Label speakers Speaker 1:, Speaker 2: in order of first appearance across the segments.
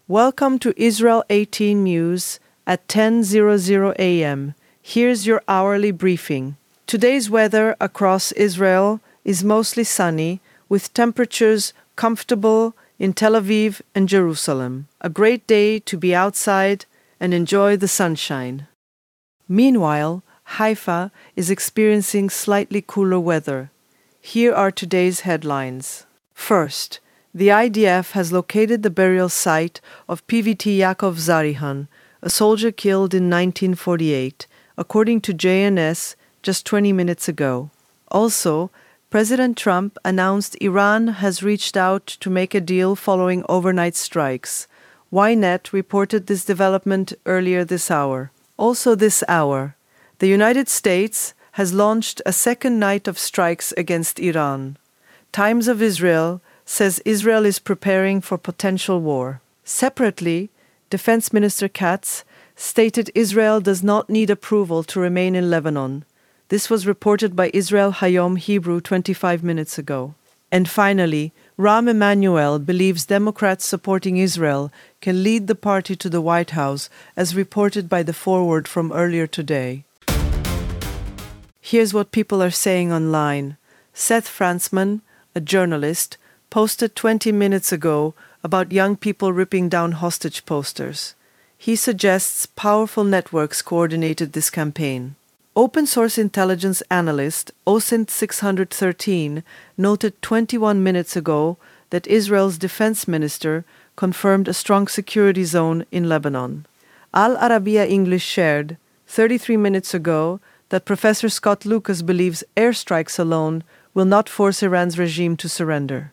Speaker 1: Welcome to Israel 18 News at 10:00 a.m. Here's your hourly briefing. Today's weather across Israel is mostly sunny, with temperatures comfortable in Tel Aviv and Jerusalem. A great day to be outside and enjoy the sunshine. Meanwhile, Haifa is experiencing slightly cooler weather. Here are today's headlines. First, the IDF has located the burial site of PVT Yaakov Zarihan, a soldier killed in 1948, according to JNS just 20 minutes ago. Also, President Trump announced Iran has reached out to make a deal following overnight strikes. Ynet reported this development earlier this hour. Also this hour, the United States has launched a second night of strikes against Iran. Times of Israel says Israel is preparing for potential war. Separately, Defense Minister Katz stated Israel does not need approval to remain in Lebanon. This was reported by Israel Hayom Hebrew 25 minutes ago. And finally, Rahm Emanuel believes Democrats supporting Israel can lead the party to the White House, as reported by The Forward from earlier today. Here's what people are saying online. Seth Franzman, a journalist, posted 20 minutes ago about young people ripping down hostage posters. He suggests powerful networks coordinated this campaign. Open source intelligence analyst OSINT 613 noted 21 minutes ago that Israel's defense minister confirmed a strong security zone in Lebanon. Al Arabiya English shared 33 minutes ago that Professor Scott Lucas believes airstrikes alone will not force Iran's regime to surrender.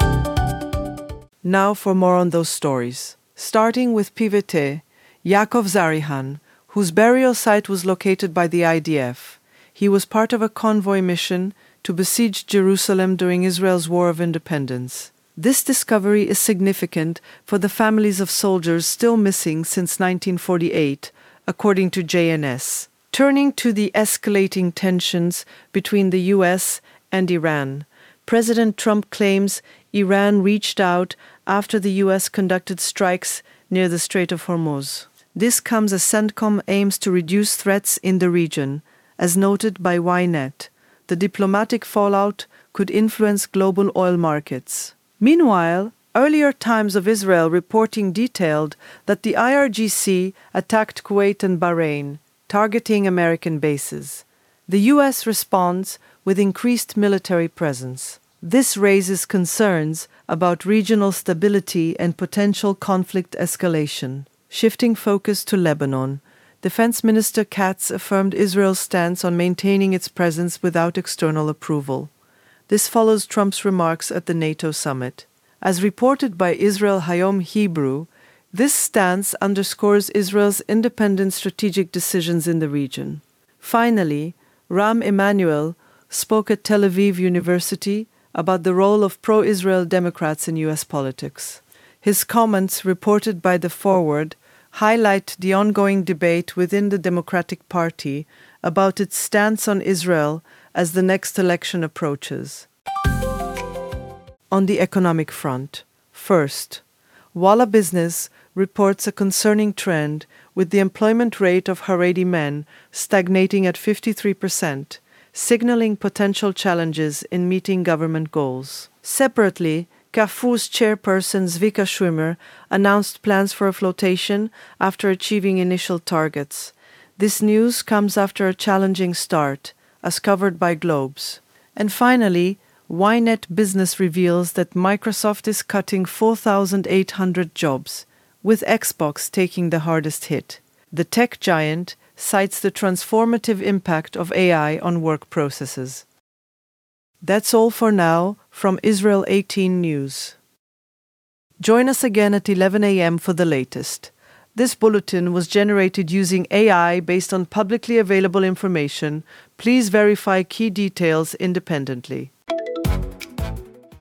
Speaker 1: Now for more on those stories. Starting with PVT Yaakov Zarihan, whose burial site was located by the IDF. He was part of a convoy mission to besiege Jerusalem during Israel's War of Independence. This discovery is significant for the families of soldiers still missing since 1948, according to JNS. Turning to the escalating tensions between the U.S. and Iran, President Trump claims Iran reached out after the U.S. conducted strikes near the Strait of Hormuz. This comes as CENTCOM aims to reduce threats in the region, as noted by Ynet. The diplomatic fallout could influence global oil markets. Meanwhile, earlier Times of Israel reporting detailed that the IRGC attacked Kuwait and Bahrain, targeting American bases. The U.S. responds with increased military presence. This raises concerns about regional stability and potential conflict escalation. Shifting focus to Lebanon, Defense Minister Katz affirmed Israel's stance on maintaining its presence without external approval. This follows Trump's remarks at the NATO summit. As reported by Israel Hayom Hebrew, this stance underscores Israel's independent strategic decisions in the region. Finally, Rahm Emanuel spoke at Tel Aviv University about the role of pro-Israel Democrats in U.S. politics. His comments, reported by The Forward, highlight the ongoing debate within the Democratic Party about its stance on Israel as the next election approaches. On the economic front, first, Walla Business reports a concerning trend with the employment rate of Haredi men stagnating at 53%, signaling potential challenges in meeting government goals. Separately, Carrefour's chairperson Zvika Schwimmer announced plans for a flotation after achieving initial targets. This news comes after a challenging start, as covered by Globes. And finally, Ynet Business reveals that Microsoft is cutting 4,800 jobs, with Xbox taking the hardest hit. The tech giant cites the transformative impact of AI on work processes. That's all for now from Israel 18 News. Join us again at 11 a.m. for the latest. This bulletin was generated using AI based on publicly available information. Please verify key details independently.